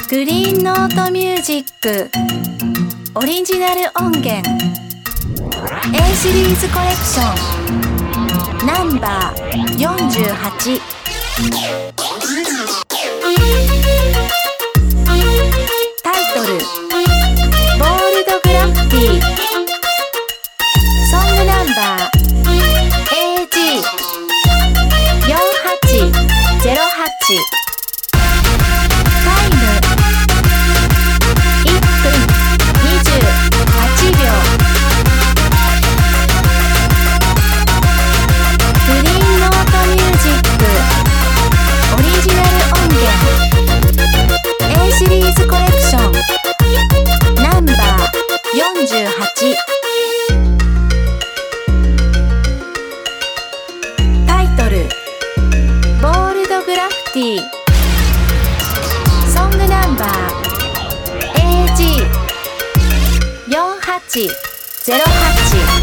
グリーンノートミュージックオリジナル音源 A シリーズコレクションナンバー48タイトルボールドグラフィティソングナンバー AG4808タイム1分28秒グリーンノートミュージックオリジナル音源 A シリーズコレクションナンバー48タイトルボールドグラフィティソングナンバー AG4808